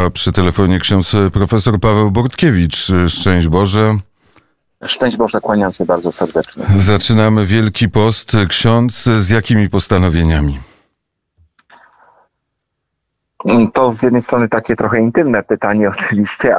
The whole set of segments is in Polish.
A przy telefonie ksiądz profesor Paweł Bortkiewicz. Szczęść Boże. Szczęść Boże, kłaniam się bardzo serdecznie. Zaczynamy Wielki Post. Ksiądz, z jakimi postanowieniami? To z jednej strony takie trochę intymne pytanie oczywiście,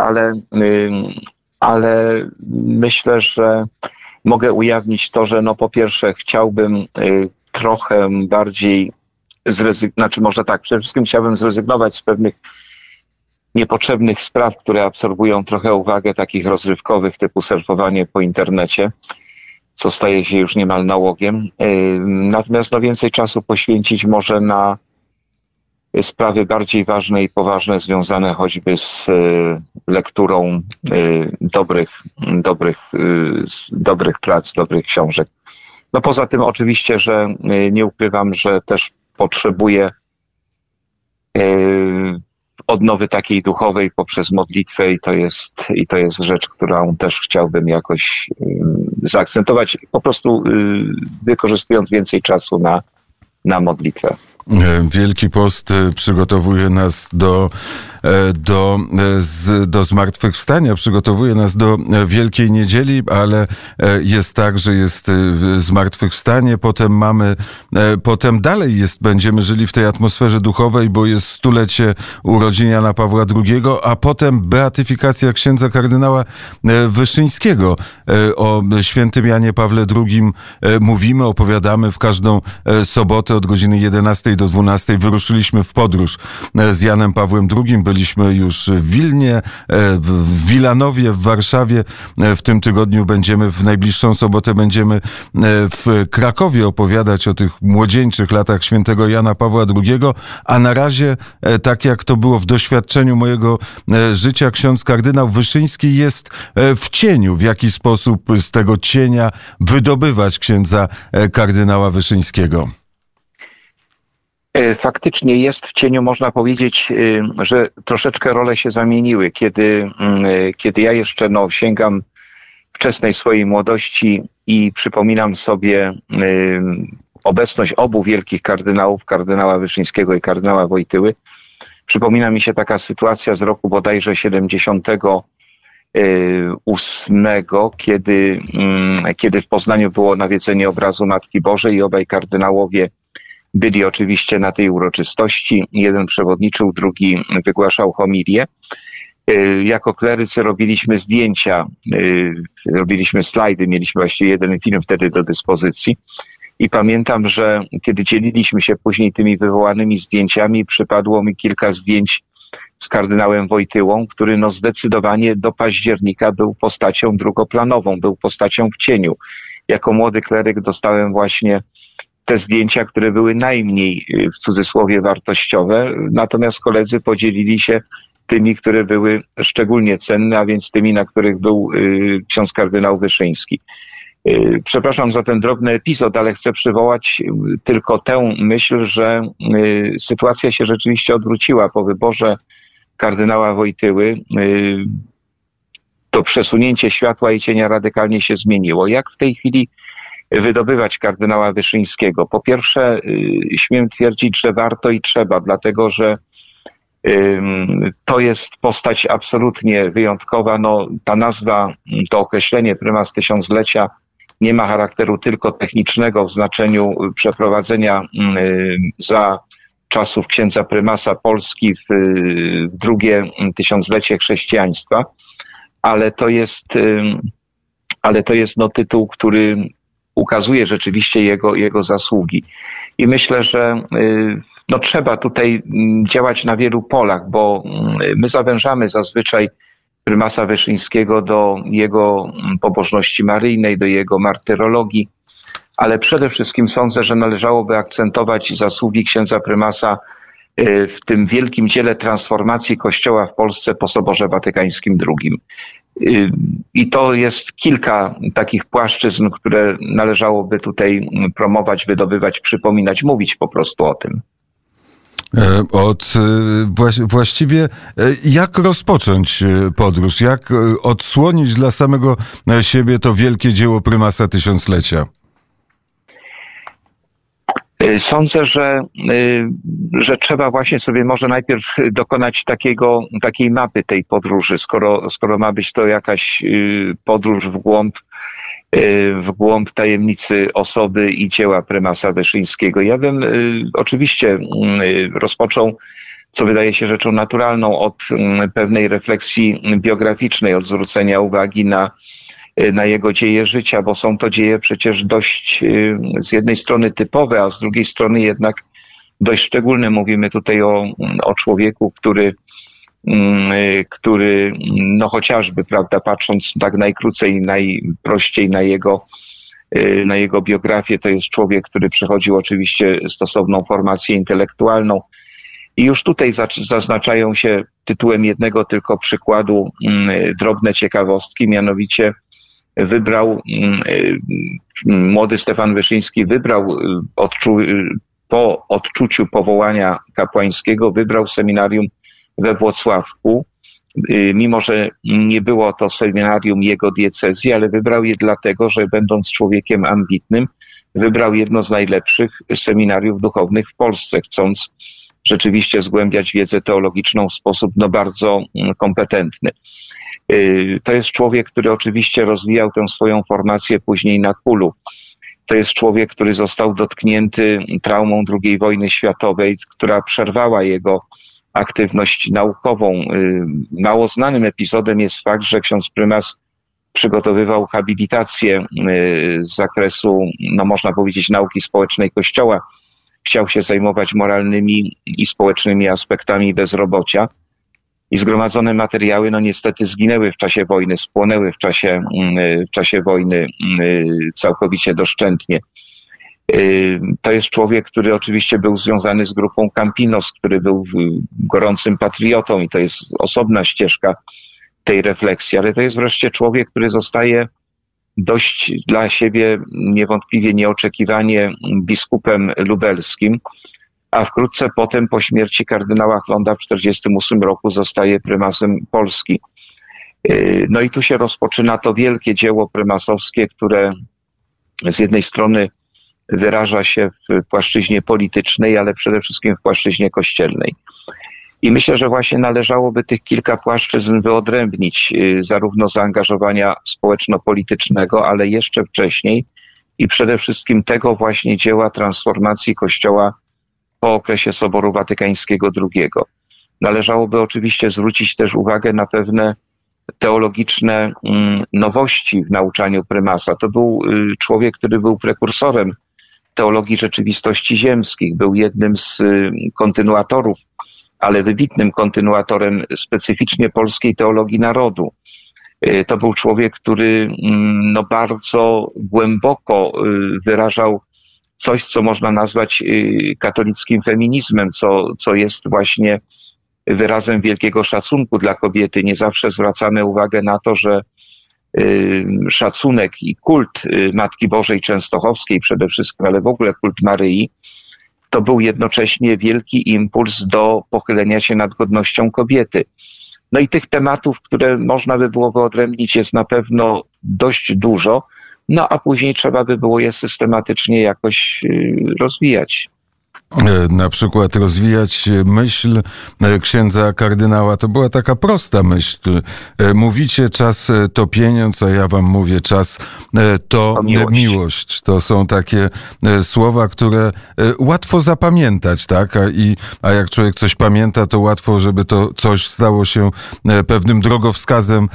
ale myślę, że mogę ujawnić to, że po pierwsze chciałbym trochę bardziej przede wszystkim chciałbym zrezygnować z pewnych niepotrzebnych spraw, które absorbują trochę uwagę takich rozrywkowych typu surfowanie po internecie, co staje się już niemal nałogiem. Natomiast więcej czasu poświęcić może na sprawy bardziej ważne i poważne, związane choćby z lekturą dobrych prac, dobrych książek. Poza tym oczywiście, że nie ukrywam, że też potrzebuję odnowy takiej duchowej poprzez modlitwę i to jest rzecz, którą też chciałbym jakoś zaakcentować, po prostu wykorzystując więcej czasu na modlitwę. Wielki Post przygotowuje nas do zmartwychwstania, przygotowuje nas do Wielkiej Niedzieli, ale jest tak, że jest zmartwychwstanie, potem dalej będziemy żyli w tej atmosferze duchowej, bo jest 100-lecie urodzin Jana Pawła II, a potem beatyfikacja księdza kardynała Wyszyńskiego. O świętym Janie Pawle II mówimy, opowiadamy w każdą sobotę od godziny 11 do 12. Wyruszyliśmy w podróż z Janem Pawłem II. Byliśmy już w Wilnie, w Wilanowie, w Warszawie. W tym tygodniu w najbliższą sobotę będziemy w Krakowie opowiadać o tych młodzieńczych latach świętego Jana Pawła II. A na razie, tak jak to było w doświadczeniu mojego życia, ksiądz kardynał Wyszyński jest w cieniu. W jaki sposób z tego cienia wydobywać księdza kardynała Wyszyńskiego? Faktycznie jest w cieniu, można powiedzieć, że troszeczkę role się zamieniły. Kiedy ja jeszcze sięgam wczesnej swojej młodości i przypominam sobie obecność obu wielkich kardynałów, kardynała Wyszyńskiego i kardynała Wojtyły, przypomina mi się taka sytuacja z roku bodajże 78, kiedy w Poznaniu było nawiedzenie obrazu Matki Bożej i obaj kardynałowie byli oczywiście na tej uroczystości. Jeden przewodniczył, drugi wygłaszał homilię. Jako klerycy robiliśmy zdjęcia, robiliśmy slajdy, mieliśmy właściwie jeden film wtedy do dyspozycji. I pamiętam, że kiedy dzieliliśmy się później tymi wywołanymi zdjęciami, przypadło mi kilka zdjęć z kardynałem Wojtyłą, który zdecydowanie do października był postacią drugoplanową, był postacią w cieniu. Jako młody kleryk dostałem właśnie te zdjęcia, które były najmniej w cudzysłowie wartościowe, natomiast koledzy podzielili się tymi, które były szczególnie cenne, a więc tymi, na których był ksiądz kardynał Wyszyński. Przepraszam za ten drobny epizod, ale chcę przywołać tylko tę myśl, że sytuacja się rzeczywiście odwróciła po wyborze kardynała Wojtyły. To przesunięcie światła i cienia radykalnie się zmieniło. Jak w tej chwili wydobywać kardynała Wyszyńskiego? Po pierwsze, śmiem twierdzić, że warto i trzeba, dlatego że to jest postać absolutnie wyjątkowa. Ta nazwa, to określenie prymas tysiąclecia nie ma charakteru tylko technicznego w znaczeniu przeprowadzenia za czasów księdza prymasa Polski w drugie tysiąclecie chrześcijaństwa, ale to jest tytuł, który ukazuje rzeczywiście jego zasługi. I myślę, że trzeba tutaj działać na wielu polach, bo my zawężamy zazwyczaj prymasa Wyszyńskiego do jego pobożności maryjnej, do jego martyrologii, ale przede wszystkim sądzę, że należałoby akcentować zasługi księdza prymasa w tym wielkim dziele transformacji Kościoła w Polsce po Soborze Watykańskim II. I to jest kilka takich płaszczyzn, które należałoby tutaj promować, wydobywać, przypominać, mówić po prostu o tym. Właściwie jak rozpocząć podróż? Jak odsłonić dla samego siebie to wielkie dzieło prymasa tysiąclecia? Sądzę, że trzeba właśnie sobie może najpierw dokonać takiej mapy tej podróży, skoro ma być to jakaś podróż w głąb tajemnicy osoby i dzieła prymasa Wyszyńskiego. Ja bym oczywiście rozpoczął, co wydaje się rzeczą naturalną, od pewnej refleksji biograficznej, od zwrócenia uwagi na jego dzieje życia, bo są to dzieje przecież dość z jednej strony typowe, a z drugiej strony jednak dość szczególne. Mówimy tutaj o człowieku, który no chociażby, prawda, patrząc tak najkrócej, najprościej na jego biografię, to jest człowiek, który przechodził oczywiście stosowną formację intelektualną. I już tutaj zaznaczają się tytułem jednego tylko przykładu drobne ciekawostki, mianowicie młody Stefan Wyszyński po odczuciu powołania kapłańskiego wybrał seminarium we Włocławku, mimo że nie było to seminarium jego diecezji, ale wybrał je dlatego, że będąc człowiekiem ambitnym, wybrał jedno z najlepszych seminariów duchownych w Polsce, chcąc rzeczywiście zgłębiać wiedzę teologiczną w sposób bardzo kompetentny. To jest człowiek, który oczywiście rozwijał tę swoją formację później na Kulu. To jest człowiek, który został dotknięty traumą II wojny światowej, która przerwała jego aktywność naukową. Mało znanym epizodem jest fakt, że ksiądz prymas przygotowywał habilitację z zakresu, no można powiedzieć, nauki społecznej Kościoła. Chciał się zajmować moralnymi i społecznymi aspektami bezrobocia. I zgromadzone materiały, no niestety zginęły w czasie wojny, spłonęły w czasie wojny całkowicie doszczętnie. To jest człowiek, który oczywiście był związany z grupą Campinos, który był gorącym patriotą i to jest osobna ścieżka tej refleksji, ale to jest wreszcie człowiek, który zostaje dość dla siebie niewątpliwie nieoczekiwanie biskupem lubelskim, a wkrótce potem po śmierci kardynała Chlonda w 1948 roku zostaje prymasem Polski. No i tu się rozpoczyna to wielkie dzieło prymasowskie, które z jednej strony wyraża się w płaszczyźnie politycznej, ale przede wszystkim w płaszczyźnie kościelnej. I myślę, że właśnie należałoby tych kilka płaszczyzn wyodrębnić, zarówno zaangażowania społeczno-politycznego, ale jeszcze wcześniej i przede wszystkim tego właśnie dzieła transformacji Kościoła po okresie Soboru Watykańskiego II. Należałoby oczywiście zwrócić też uwagę na pewne teologiczne nowości w nauczaniu prymasa. To był człowiek, który był prekursorem teologii rzeczywistości ziemskich, był jednym z kontynuatorów, ale wybitnym kontynuatorem specyficznie polskiej teologii narodu. To był człowiek, który no, bardzo głęboko wyrażał coś, co można nazwać katolickim feminizmem, co jest właśnie wyrazem wielkiego szacunku dla kobiety. Nie zawsze zwracamy uwagę na to, że szacunek i kult Matki Bożej Częstochowskiej przede wszystkim, ale w ogóle kult Maryi, to był jednocześnie wielki impuls do pochylenia się nad godnością kobiety. No i tych tematów, które można by było wyodrębnić, jest na pewno dość dużo, no a później trzeba by było je systematycznie jakoś rozwijać. Na przykład rozwijać myśl księdza kardynała. To była taka prosta myśl. Mówicie, czas to pieniądz, a ja wam mówię, czas to miłość. To są takie słowa, które łatwo zapamiętać, tak? A jak człowiek coś pamięta, to łatwo, żeby to coś stało się pewnym drogowskazem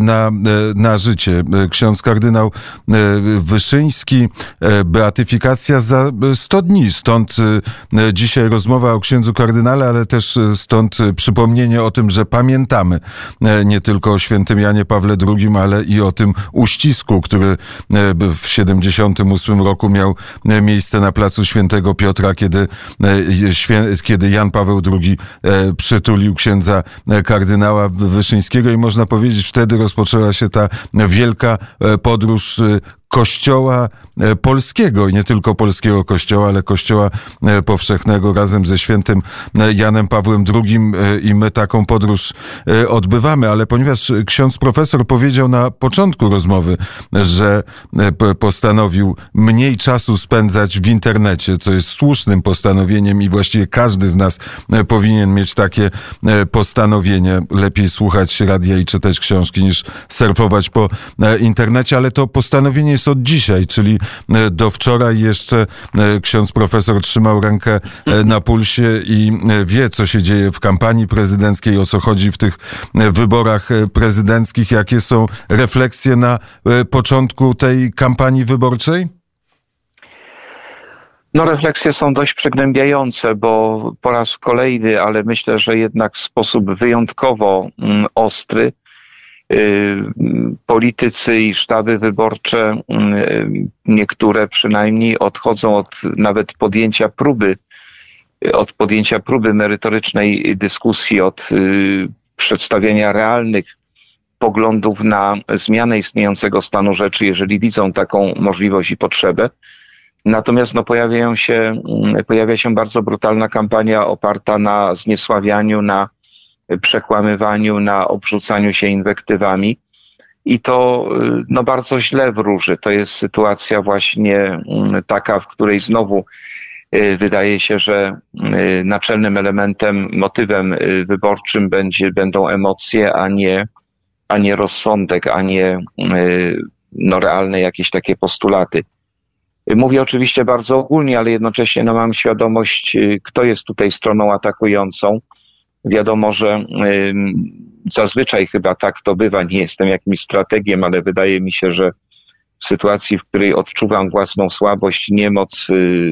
na życie. Ksiądz kardynał Wyszyński, beatyfikacja za 100 dni, stąd dzisiaj rozmowa o księdzu kardynale, ale też stąd przypomnienie o tym, że pamiętamy nie tylko o świętym Janie Pawle II, ale i o tym uścisku, który w 1978 roku miał miejsce na placu Świętego Piotra, kiedy Jan Paweł II przytulił księdza kardynała Wyszyńskiego i można powiedzieć, wtedy rozpoczęła się ta wielka podróż Kościoła polskiego i nie tylko polskiego Kościoła, ale Kościoła powszechnego razem ze świętym Janem Pawłem II i my taką podróż odbywamy, ale ponieważ ksiądz profesor powiedział na początku rozmowy, że postanowił mniej czasu spędzać w internecie, co jest słusznym postanowieniem i właściwie każdy z nas powinien mieć takie postanowienie. Lepiej słuchać radia i czytać książki niż surfować po internecie, ale to postanowienie jest od dzisiaj, czyli do wczoraj jeszcze ksiądz profesor trzymał rękę na pulsie i wie, co się dzieje w kampanii prezydenckiej, o co chodzi w tych wyborach prezydenckich. Jakie są refleksje na początku tej kampanii wyborczej? No, refleksje są dość przygnębiające, bo po raz kolejny, ale myślę, że jednak w sposób wyjątkowo ostry, politycy i sztaby wyborcze, niektóre przynajmniej, odchodzą od nawet podjęcia próby merytorycznej dyskusji, od przedstawienia realnych poglądów na zmianę istniejącego stanu rzeczy, jeżeli widzą taką możliwość i potrzebę. Natomiast pojawia się bardzo brutalna kampania oparta na zniesławianiu, na przekłamywaniu, na obrzucaniu się inwektywami. I to bardzo źle wróży. To jest sytuacja właśnie taka, w której znowu wydaje się, że naczelnym elementem, motywem wyborczym będą emocje, a nie rozsądek, a nie realne jakieś takie postulaty. Mówię oczywiście bardzo ogólnie, ale jednocześnie mam świadomość, kto jest tutaj stroną atakującą. Wiadomo, że zazwyczaj chyba tak to bywa. Nie jestem jakimś strategiem, ale wydaje mi się, że w sytuacji, w której odczuwam własną słabość, niemoc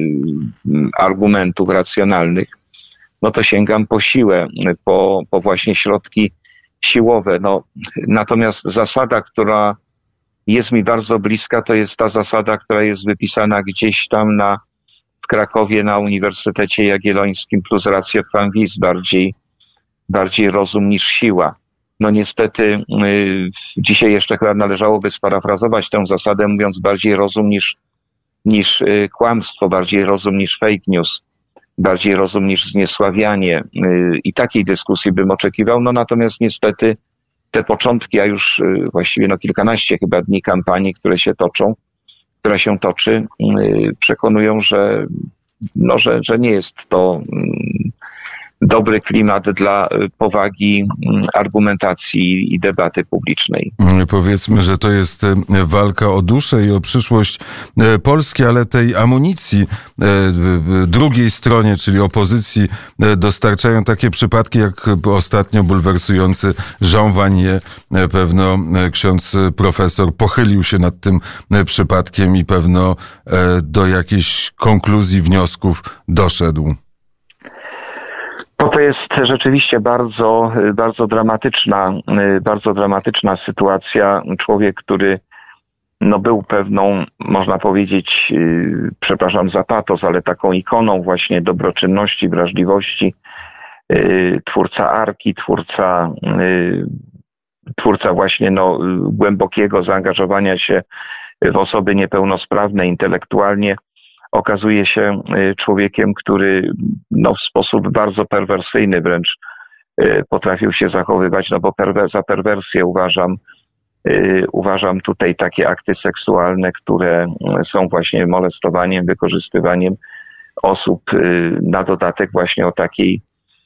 argumentów racjonalnych, no to sięgam po siłę, po właśnie środki siłowe. Natomiast zasada, która jest mi bardzo bliska, to jest ta zasada, która jest wypisana gdzieś tam w Krakowie na Uniwersytecie Jagiellońskim, plus rację quam vis, bardziej rozum niż siła. No niestety dzisiaj jeszcze chyba należałoby sparafrazować tę zasadę, mówiąc bardziej rozum niż kłamstwo, bardziej rozum niż fake news, bardziej rozum niż zniesławianie. I takiej dyskusji bym oczekiwał. Natomiast niestety te początki, a już właściwie kilkanaście chyba dni kampanii, która się toczy, przekonują, że nie jest to dobry klimat dla powagi argumentacji i debaty publicznej. Powiedzmy, że to jest walka o duszę i o przyszłość Polski, ale tej amunicji drugiej stronie, czyli opozycji, dostarczają takie przypadki, jak ostatnio bulwersujący Jean Vanier. Pewno ksiądz profesor pochylił się nad tym przypadkiem i pewno do jakichś konkluzji, wniosków doszedł. To jest rzeczywiście bardzo, bardzo dramatyczna sytuacja. Człowiek, który był pewną, można powiedzieć, przepraszam za patos, ale taką ikoną właśnie dobroczynności, wrażliwości, twórca Arki, twórca właśnie głębokiego zaangażowania się w osoby niepełnosprawne intelektualnie, okazuje się człowiekiem, który w sposób bardzo perwersyjny wręcz potrafił się zachowywać, bo za perwersję uważam tutaj takie akty seksualne, które są właśnie molestowaniem, wykorzystywaniem osób, na dodatek właśnie o takiej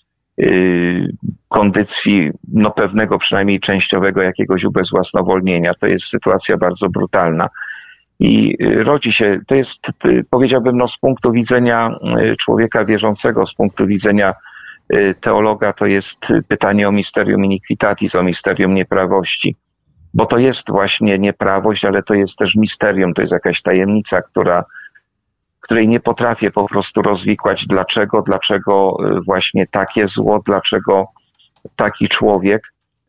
kondycji pewnego, przynajmniej częściowego jakiegoś ubezwłasnowolnienia. To jest sytuacja bardzo brutalna. I rodzi się, to jest, powiedziałbym, z punktu widzenia człowieka wierzącego, z punktu widzenia teologa, to jest pytanie o mysterium iniquitatis, o mysterium nieprawości. Bo to jest właśnie nieprawość, ale to jest też misterium, to jest jakaś tajemnica, której nie potrafię po prostu rozwikłać. Dlaczego właśnie takie zło, dlaczego taki człowiek.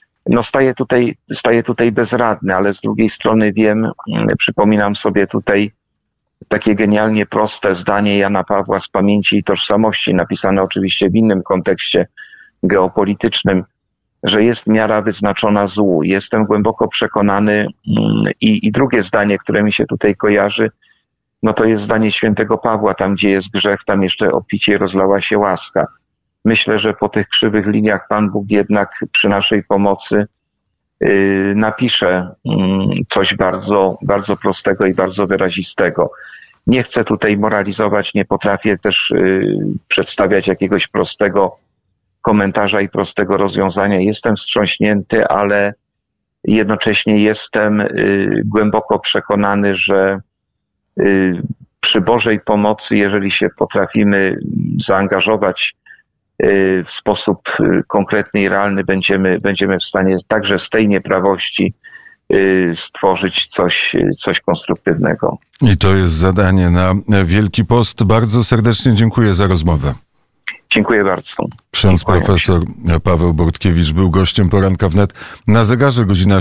Staję tutaj bezradny, ale z drugiej strony przypominam sobie tutaj takie genialnie proste zdanie Jana Pawła z Pamięci i Tożsamości, napisane oczywiście w innym kontekście geopolitycznym, że jest miara wyznaczona złu. Jestem głęboko przekonany i drugie zdanie, które mi się tutaj kojarzy, no to jest zdanie świętego Pawła, tam gdzie jest grzech, tam jeszcze obficie rozlała się łaska. Myślę, że po tych krzywych liniach Pan Bóg jednak przy naszej pomocy napisze coś bardzo, bardzo prostego i bardzo wyrazistego. Nie chcę tutaj moralizować, nie potrafię też przedstawiać jakiegoś prostego komentarza i prostego rozwiązania. Jestem wstrząśnięty, ale jednocześnie jestem głęboko przekonany, że przy Bożej pomocy, jeżeli się potrafimy zaangażować w sposób konkretny i realny, będziemy w stanie także z tej nieprawości stworzyć coś konstruktywnego. I to jest zadanie na Wielki Post. Bardzo serdecznie dziękuję za rozmowę. Dziękuję bardzo. Ksiądz profesor Paweł Bortkiewicz był gościem Poranka Wnet. Na zegarze godzina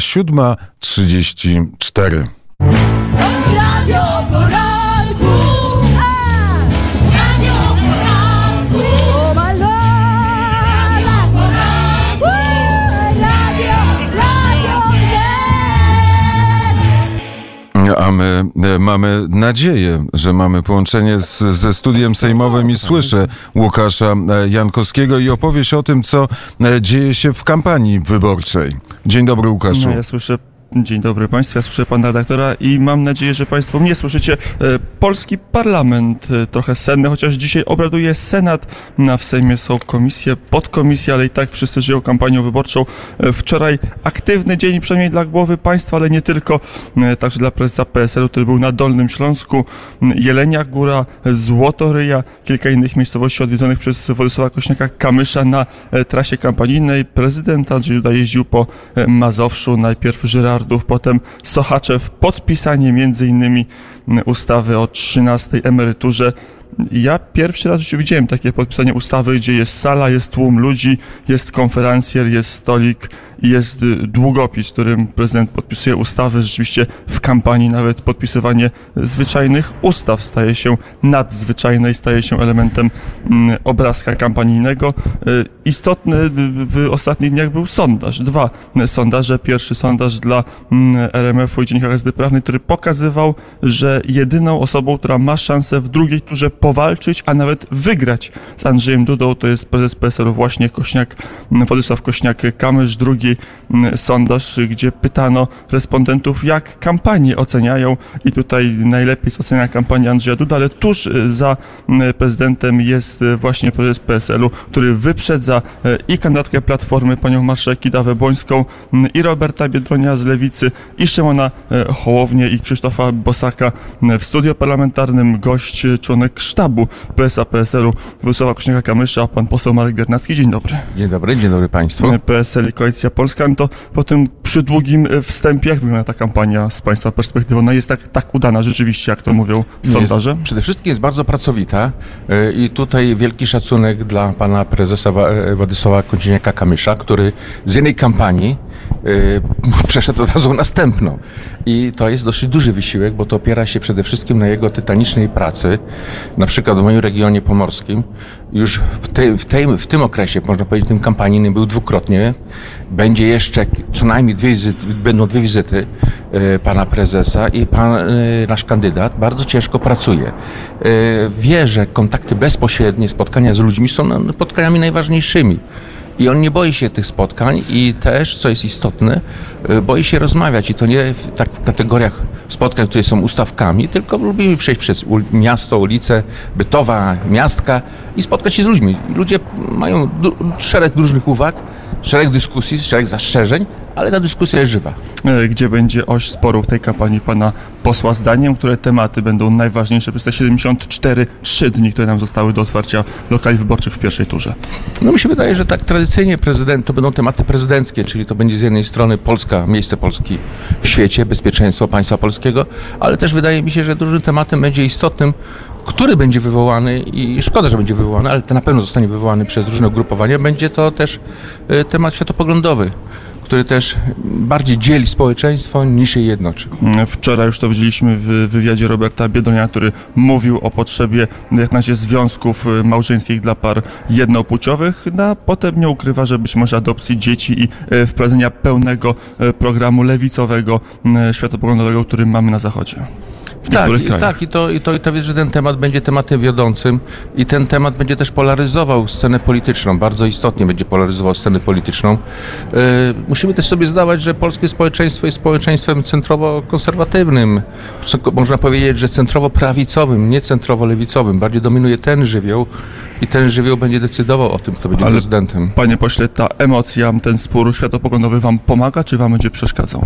7:34. Radio Poranku, Radio Poranku, A my mamy nadzieję, że mamy połączenie ze studiem sejmowym i słyszę Łukasza Jankowskiego i opowieść o tym, co dzieje się w kampanii wyborczej. Dzień dobry, Łukaszu. No, ja słyszę. Dzień dobry Państwu, ja słyszę Pana redaktora i mam nadzieję, że Państwo mnie słyszycie. Polski Parlament trochę senny, chociaż dzisiaj obraduje Senat, w Sejmie są komisje, podkomisje, ale i tak wszyscy żyją kampanią wyborczą. Wczoraj aktywny dzień, przynajmniej dla głowy państwa, ale nie tylko, także dla prezesa PSL-u, który był na Dolnym Śląsku, Jelenia Góra, Złotoryja, kilka innych miejscowości odwiedzonych przez Władysława Kosiniaka-Kamysza na trasie kampanijnej. Prezydent Andrzej Duda jeździł po Mazowszu, najpierw Żyrardów, potem Sochaczew, podpisanie między innymi ustawy o 13. emeryturze. Ja pierwszy raz już widziałem takie podpisanie ustawy, gdzie jest sala, jest tłum ludzi, jest konferencjer, jest stolik i jest długopis, którym prezydent podpisuje ustawy. Rzeczywiście w kampanii nawet podpisywanie zwyczajnych ustaw staje się nadzwyczajne i staje się elementem obrazka kampanijnego. Istotny w ostatnich dniach był sondaż. 2 sondaże. Pierwszy sondaż dla RMF-u i Dziennika Gazety Prawnej, który pokazywał, że jedyną osobą, która ma szansę w drugiej turze powalczyć, a nawet wygrać z Andrzejem Dudą, to jest prezes PSL-u właśnie Władysław Kosiniak-Kamysz. Drugi sondaż, gdzie pytano respondentów, jak kampanię oceniają, i tutaj najlepiej ocenia kampanię Andrzeja Duda, ale tuż za prezydentem jest właśnie prezes PSL-u, który wyprzedza i kandydatkę Platformy, panią marszałek Kidawę Błońską, i Roberta Biedronia z Lewicy, i Szymona Hołownię, i Krzysztofa Bosaka. W studio parlamentarnym gość, członek sztabu prezesa PSL-u Władysława Kosiniaka-Kamysza, pan poseł Marek Biernacki. Dzień dobry. Dzień dobry Państwu. PSL i Koalicja Polska. No to po tym przydługim wstępie, jak wygląda ta kampania z Państwa perspektywy? Ona jest tak udana rzeczywiście, jak to mówią sondaże? Przede wszystkim jest bardzo pracowita i tutaj wielki szacunek dla pana prezesa Władysława Kosiniaka-Kamysza, który z jednej kampanii przeszedł od razu następną. I to jest dosyć duży wysiłek, bo to opiera się przede wszystkim na jego tytanicznej pracy. Na przykład w moim regionie pomorskim już w tym okresie, można powiedzieć, tym kampanijnym był dwukrotnie. Będzie jeszcze co najmniej będą dwie wizyty pana prezesa i nasz kandydat bardzo ciężko pracuje. Wie, że kontakty bezpośrednie, spotkania z ludźmi są spotkaniami najważniejszymi. I on nie boi się tych spotkań i też, co jest istotne, boi się rozmawiać i to nie w kategoriach spotkań, które są ustawkami, tylko lubimy przejść przez miasto, ulicę, Bytowa, miastka i spotkać się z ludźmi. Ludzie mają szereg różnych uwag, szereg dyskusji, szereg zastrzeżeń, ale ta dyskusja jest żywa. Gdzie będzie oś sporu w tej kampanii pana posła zdaniem, które tematy będą najważniejsze przez te 3 dni, które nam zostały do otwarcia lokali wyborczych w pierwszej turze? No mi się wydaje, że tak tradycyjnie to będą tematy prezydenckie, czyli to będzie z jednej strony Polska, miejsce Polski w świecie, bezpieczeństwo państwa polskiego, ale też wydaje mi się, że dużym tematem będzie istotnym, który będzie wywołany i szkoda, że będzie wywołany, ale to na pewno zostanie wywołany przez różne ugrupowania, będzie to też temat światopoglądowy, który też bardziej dzieli społeczeństwo niż je jednoczy. Wczoraj już to widzieliśmy w wywiadzie Roberta Biedronia, który mówił o potrzebie jak na razie związków małżeńskich dla par jednopłciowych, a potem nie ukrywa, że być może adopcji dzieci i wprowadzenia pełnego programu lewicowego, światopoglądowego, który mamy na Zachodzie. I to wiesz, że ten temat będzie tematem wiodącym i ten temat będzie też polaryzował scenę polityczną, bardzo istotnie będzie polaryzował scenę polityczną. Musimy też sobie zdawać, że polskie społeczeństwo jest społeczeństwem centrowo-konserwatywnym. Można powiedzieć, że centrowo-prawicowym, nie centrowo-lewicowym. Bardziej dominuje ten żywioł i ten żywioł będzie decydował o tym, kto będzie prezydentem. Panie pośle, ta emocja, ten spór światopoglądowy wam pomaga, czy wam będzie przeszkadzał?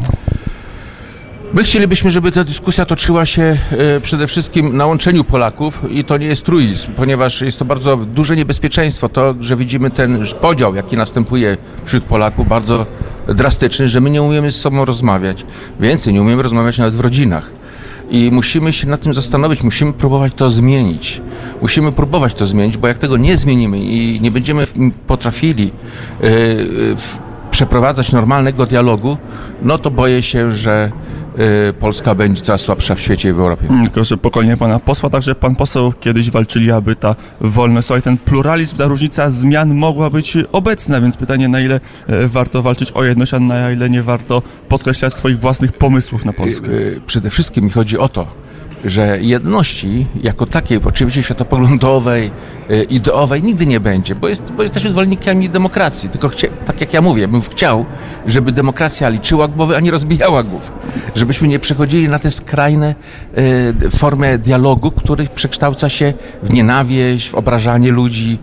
My chcielibyśmy, żeby ta dyskusja toczyła się przede wszystkim na łączeniu Polaków i to nie jest truizm, ponieważ jest to bardzo duże niebezpieczeństwo, to, że widzimy ten podział, jaki następuje wśród Polaków, bardzo drastyczny, że my nie umiemy z sobą rozmawiać. Więcej, nie umiemy rozmawiać nawet w rodzinach. I musimy się nad tym zastanowić, musimy próbować to zmienić. Musimy próbować to zmienić, bo jak tego nie zmienimy i nie będziemy potrafili przeprowadzać normalnego dialogu, no to boję się, że Polska będzie coraz słabsza w świecie i w Europie. Tylko, że pokolenie pana posła, także pan poseł kiedyś walczyli, aby ta wolność, ten pluralizm, ta różnica zmian mogła być obecna, więc pytanie, na ile warto walczyć o jedność, a na ile nie warto podkreślać swoich własnych pomysłów na Polskę. Przede wszystkim mi chodzi o to, że jedności jako takiej, oczywiście światopoglądowej, ideowej nigdy nie będzie, bo jesteśmy zwolennikami demokracji. Tylko tak jak ja mówię, bym chciał, żeby demokracja liczyła głowy, a nie rozbijała głów. Żebyśmy nie przechodzili na te skrajne formy dialogu, który przekształca się w nienawiść, w obrażanie ludzi,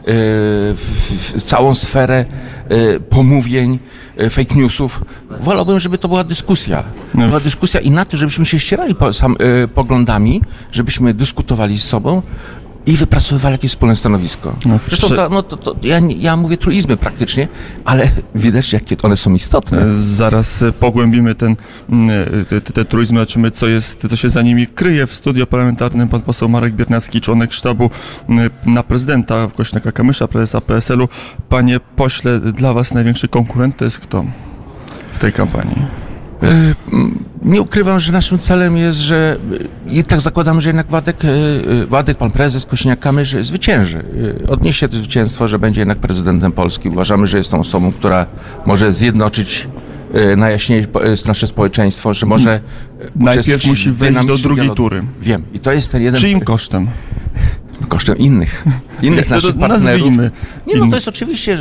w całą sferę pomówień, fake newsów. Wolałbym, żeby to była dyskusja. Była dyskusja i na to, żebyśmy się ścierali poglądami, żebyśmy dyskutowali z sobą i wypracowywali jakieś wspólne stanowisko. Zresztą ja mówię truizmy praktycznie, ale widać, jakie one są istotne. Zaraz pogłębimy te truizmy, zobaczymy, co się za nimi kryje. W studio parlamentarnym pan poseł Marek Biernacki, członek sztabu na prezydenta Kosiniaka-Kamysza, prezesa PSL-u. Panie pośle, dla was największy konkurent to jest kto w tej kampanii? Nie ukrywam, że naszym celem jest, że i tak zakładamy, że jednak Władek, pan prezes Kosiniak-Kamysz zwycięży. Odniesie to zwycięstwo, że będzie jednak prezydentem Polski. Uważamy, że jest tą osobą, która może zjednoczyć najjaśniej nasze społeczeństwo, że może najpierw musi wejść do drugiej tury. Wiem. I to jest ten jeden... Czyim kosztem? Kosztem innych naszych partnerów. Nazwijmy. To jest oczywiście...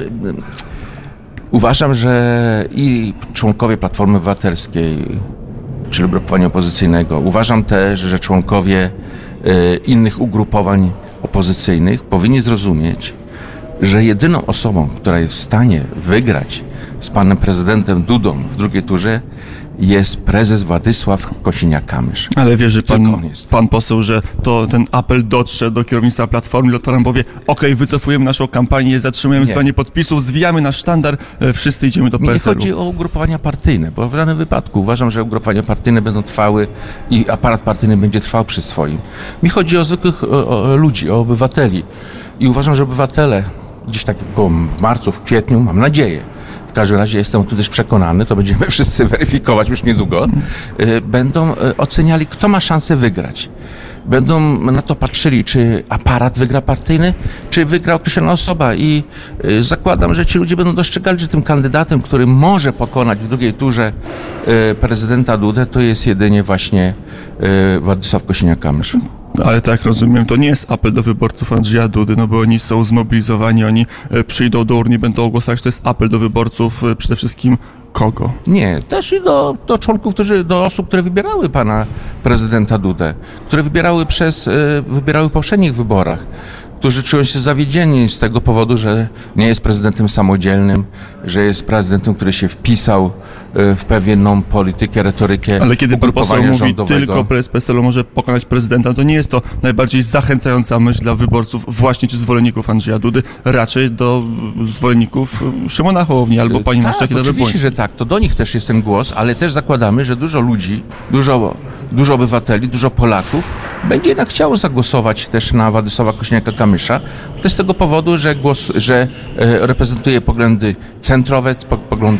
Uważam, że i członkowie Platformy Obywatelskiej, czyli ugrupowania opozycyjnego, uważam też, że członkowie innych ugrupowań opozycyjnych powinni zrozumieć, że jedyną osobą, która jest w stanie wygrać z panem prezydentem Dudą w drugiej turze, jest prezes Władysław Kosiniak-Kamysz. Ale wierzy pan poseł, że ten apel dotrze do kierownictwa Platformy, Lotarem powie, wycofujemy naszą kampanię, zatrzymujemy zbieranie podpisów, zwijamy nasz sztandar, wszyscy idziemy do PSL-u. Nie chodzi o ugrupowania partyjne, bo w danym wypadku uważam, że ugrupowania partyjne będą trwały i aparat partyjny będzie trwał przy swoim. Mi chodzi o zwykłych ludzi, o obywateli i uważam, że obywatele gdzieś tak w marcu, w kwietniu, mam nadzieję, w każdym razie jestem tu też przekonany, to będziemy wszyscy weryfikować już niedługo, będą oceniali, kto ma szansę wygrać. Będą na to patrzyli, czy aparat wygra partyjny, czy wygra określona osoba i zakładam, że ci ludzie będą dostrzegali, że tym kandydatem, który może pokonać w drugiej turze prezydenta Dudę, to jest jedynie właśnie Władysław Kosiniak-Kamysz. Ale tak rozumiem, to nie jest apel do wyborców Andrzeja Dudy, bo oni są zmobilizowani, oni przyjdą do urny, będą ogłaszać, to jest apel do wyborców przede wszystkim kogo? Nie, też i do członków, do osób, które wybierały pana prezydenta Dudę, które wybierały w poprzednich wyborach, którzy czują się zawiedzieni z tego powodu, że nie jest prezydentem samodzielnym, że jest prezydentem, który się wpisał w pewną politykę, retorykę. Ale kiedy pan poseł mówi, tylko prezes PSL-u może pokonać prezydenta, to nie jest to najbardziej zachęcająca myśl dla wyborców właśnie czy zwolenników Andrzeja Dudy, raczej do zwolenników Szymona Hołowni albo pani marszałek Kidawy-Błońskiej. Oczywiście, że tak, to do nich też jest ten głos, ale też zakładamy, że dużo ludzi, dużo obywateli, dużo Polaków będzie jednak chciało zagłosować też na Władysława Kosiniaka-Kamysza. To jest z tego powodu, że reprezentuje poglądy centrowe, poglądy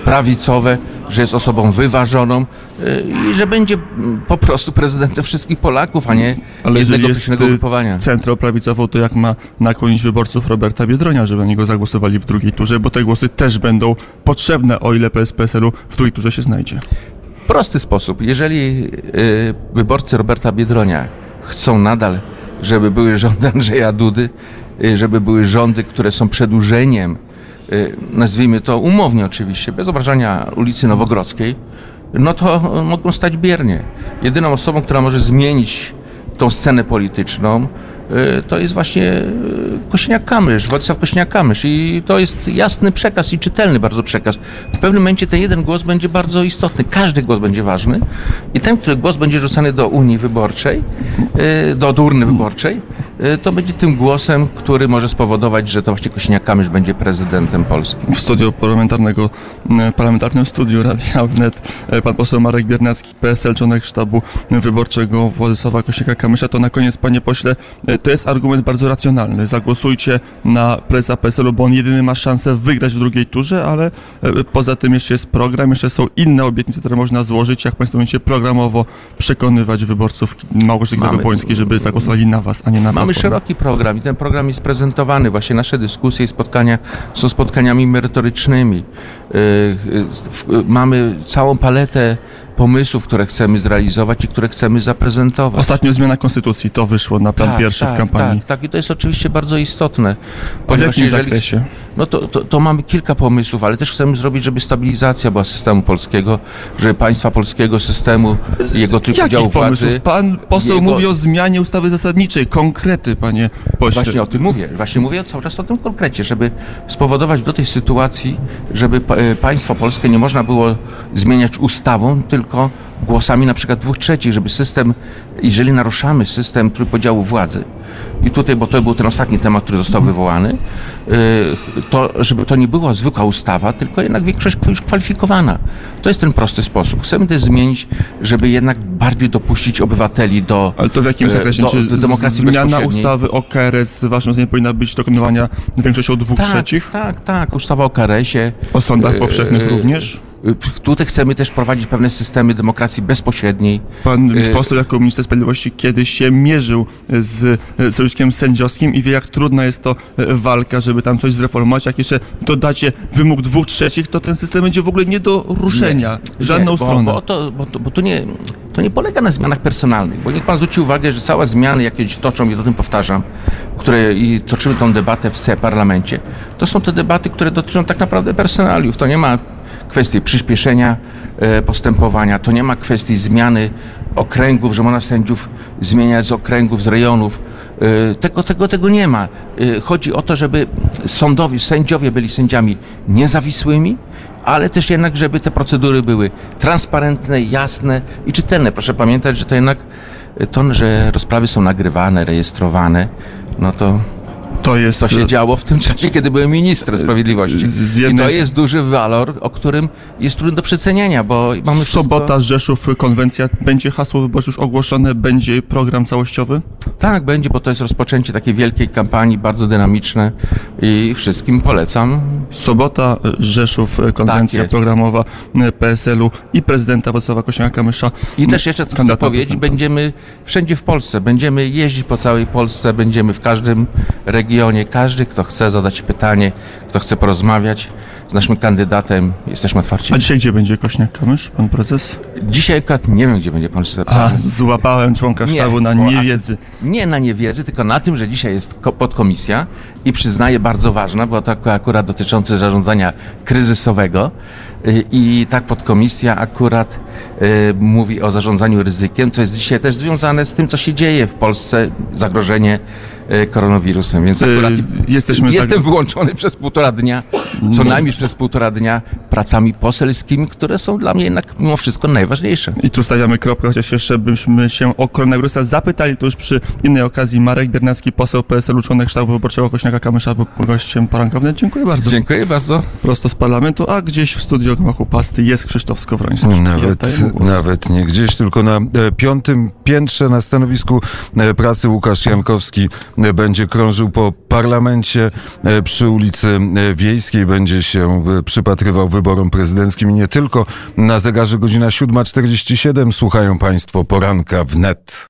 prawicowe, że jest osobą wyważoną i że będzie po prostu prezydentem wszystkich Polaków, a nie jednego pysznego ugrupowania. Centroprawicową, to jak ma nakłonić wyborców Roberta Biedronia, żeby na niego zagłosowali w drugiej turze, bo te głosy też będą potrzebne, o ile PSL-u w drugiej turze się znajdzie. Prosty sposób. Jeżeli wyborcy Roberta Biedronia chcą nadal, żeby były rządy Andrzeja Dudy, żeby były rządy, które są przedłużeniem, nazwijmy to umownie oczywiście, bez obrażania ulicy Nowogrodzkiej, no to mogą stać biernie. Jedyną osobą, która może zmienić tą scenę polityczną, to jest właśnie Kosiniak-Kamysz, Władysław Kosiniak-Kamysz i to jest jasny przekaz i czytelny bardzo przekaz. W pewnym momencie ten jeden głos będzie bardzo istotny, każdy głos będzie ważny i ten, który głos będzie rzucany do Unii Wyborczej, do urny wyborczej, to będzie tym głosem, który może spowodować, że to właśnie Kosiniak-Kamysz będzie prezydentem Polski. W studiu parlamentarnym studiu Radia Wnet pan poseł Marek Biernacki, PSL, członek sztabu wyborczego Władysława Kosiniaka-Kamysza. To na koniec, panie pośle, to jest argument bardzo racjonalny. Zagłosujcie na prezesa PSL-u, bo on jedyny ma szansę wygrać w drugiej turze, ale poza tym jeszcze jest program, jeszcze są inne obietnice, które można złożyć, jak państwo będziecie programowo przekonywać wyborców Małgorzaty Kidawy-Błońskiej, żeby zagłosowali na was, a nie na Mamy szeroki program i ten program jest prezentowany. Właśnie nasze dyskusje i spotkania są spotkaniami merytorycznymi. Mamy całą paletę pomysłów, które chcemy zrealizować i które chcemy zaprezentować. Ostatnio zmiana konstytucji, to wyszło na plan pierwszy w kampanii. Tak, i to jest oczywiście bardzo istotne. W jakim zakresie? No to mamy kilka pomysłów, ale też chcemy zrobić, żeby stabilizacja była systemu polskiego, żeby państwa polskiego systemu, jego trójpodziału władzy. Pomysłów? Pan poseł mówi o zmianie ustawy zasadniczej. Konkrety, panie pośle. Właśnie o tym mówię. Właśnie mówię cały czas o tym konkrecie, żeby spowodować do tej sytuacji, żeby państwo polskie nie można było zmieniać ustawą, tylko głosami na przykład 2/3, żeby system, jeżeli naruszamy system trójpodziału władzy, i tutaj, bo to był ten ostatni temat, który został wywołany, to żeby to nie była zwykła ustawa, tylko jednak większość już kwalifikowana. To jest ten prosty sposób. Chcemy też zmienić, żeby jednak bardziej dopuścić obywateli do Ale to w jakim zakresie? Czy do demokracji zmiana ustawy o KRS waszym zdaniem powinna być dokonywana większością 2/3? Tak. Ustawa o KRS-ie. O sądach powszechnych również? Tutaj chcemy też prowadzić pewne systemy demokracji bezpośredniej. Pan poseł jako minister sprawiedliwości kiedyś się mierzył z sojuszkiem sędziowskim i wie, jak trudna jest to walka, żeby tam coś zreformować. Jak jeszcze dodacie wymóg 2/3, to ten system będzie w ogóle nie do ruszenia. Żadną stronę. Bo to nie polega na zmianach personalnych. Bo niech pan zwróci uwagę, że całe zmiany, jakie się toczą, i o tym powtarzam, i toczymy tą debatę w parlamencie, to są te debaty, które dotyczą tak naprawdę personaliów. To nie ma kwestii przyspieszenia postępowania, to nie ma kwestii zmiany okręgów, że można sędziów zmieniać z okręgów, z rejonów. Tego nie ma. Chodzi o to, żeby sędziowie byli sędziami niezawisłymi, ale też jednak, żeby te procedury były transparentne, jasne i czytelne. Proszę pamiętać, że to jednak że rozprawy są nagrywane, rejestrowane, no to się działo w tym czasie, kiedy byłem ministrem sprawiedliwości. I to jest duży walor, o którym jest trudno do przecenienia, bo mamy Sobota, Rzeszów, konwencja. Będzie hasło wyborcze już ogłoszone? Będzie program całościowy? Tak, będzie, bo to jest rozpoczęcie takiej wielkiej kampanii, bardzo dynamiczne i wszystkim polecam. Sobota, Rzeszów, konwencja programowa PSL-u i prezydenta Władysława Kosiniaka-Kamysza. I też jeszcze chcę powiedzieć, będziemy wszędzie w Polsce, będziemy jeździć po całej Polsce, będziemy w każdym regionie. Każdy, kto chce zadać pytanie, kto chce porozmawiać z naszym kandydatem, jesteśmy otwarci. A dzisiaj gdzie będzie Kosiniak-Kamysz, pan prezes? Dzisiaj akurat nie wiem, gdzie będzie pan prezes. Złapałem członka sztabu na niewiedzy. Nie na niewiedzy, tylko na tym, że dzisiaj jest podkomisja i przyznaję, bardzo ważna, bo to akurat dotyczące zarządzania kryzysowego i tak podkomisja akurat mówi o zarządzaniu ryzykiem, co jest dzisiaj też związane z tym, co się dzieje w Polsce, zagrożenie koronawirusem, więc akurat jestem wyłączony przez 1,5 dnia, co najmniej przez 1,5 dnia pracami poselskimi, które są dla mnie jednak mimo wszystko najważniejsze. I tu stawiamy kropkę, chociaż jeszcze byśmy się o koronawirusa zapytali, to już przy innej okazji. Marek Biernacki, poseł PSL-u, członek sztabu wyborczego Kosiniaka-Kamysza, był gościem poranka wnet. Dziękuję bardzo. Dziękuję bardzo. Prosto z parlamentu, a gdzieś w studiu gmachu Pasty jest Krzysztof Skowroński. Nawet nie gdzieś, tylko na 5. piętrze na stanowisku pracy Łukasz Jankowski, będzie krążył po parlamencie przy ulicy Wiejskiej, będzie się przypatrywał wyborom prezydenckim i nie tylko. Na zegarze godzina 7:47. Słuchają Państwo Poranka wnet.